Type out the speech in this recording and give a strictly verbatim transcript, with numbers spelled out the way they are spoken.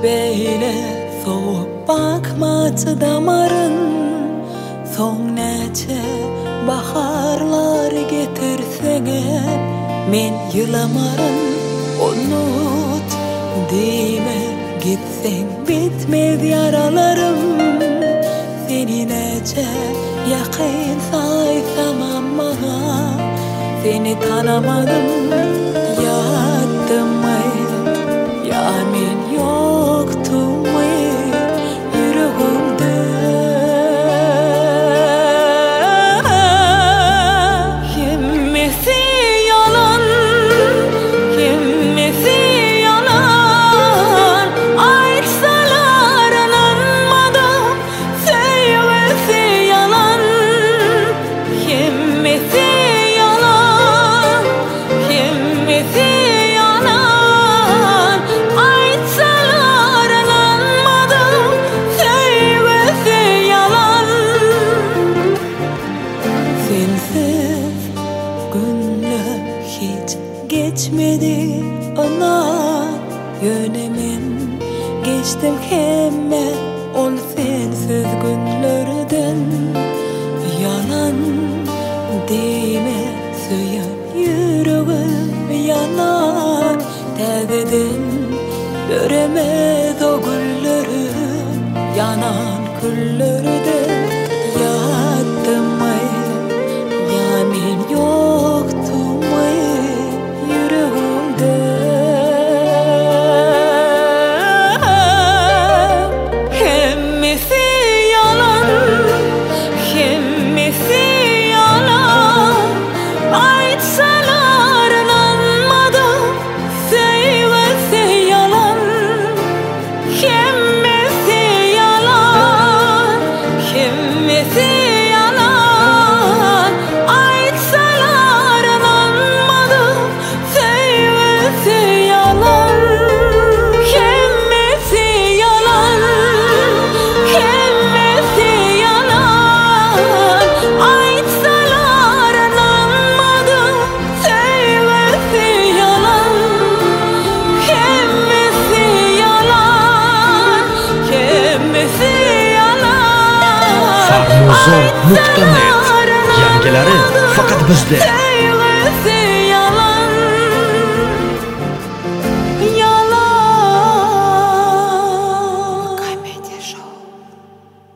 Beyle soğuk bakmadı damarın. Son neçe baharlar getirsene, men yılamarın. Unut dime, gitsen bitmez yaralarım. Seni neçe yakın saysam ama seni tanımadım. Yattım mı ya men yoktum mu yüreğimde? Kimmesi yalan, kimmesi yalan, aytsalar inanmadım, sevmesi yalan. Kimmesi yalan, kimmesi yalan, aytsalar inanmadım, sevmesi yalan. Sensiz günler hiç geçmedi ana, yönemin geçtim hemme ol sensiz günlerden. Yalan deme söyün yüreğim yanar, tezeden göremez o gülleri, yanan küllerden. Yattım mı ya men yoktum mu yüreğimde? Kimmesi yalan, kimmesi yalan, aytsalar inanmadım, sevmesi yalan. Kimmesi yalan, kimmesi yalan, aytsalar inanmadım, sevmesi yalan. Kimmesi yalan, kimmesi yalan, aytsalar inanmadım, sevmesi yalan. Kimmesi yalan, kimmesi yalan, Farmozo nokta net. Yangilari faqat bizda.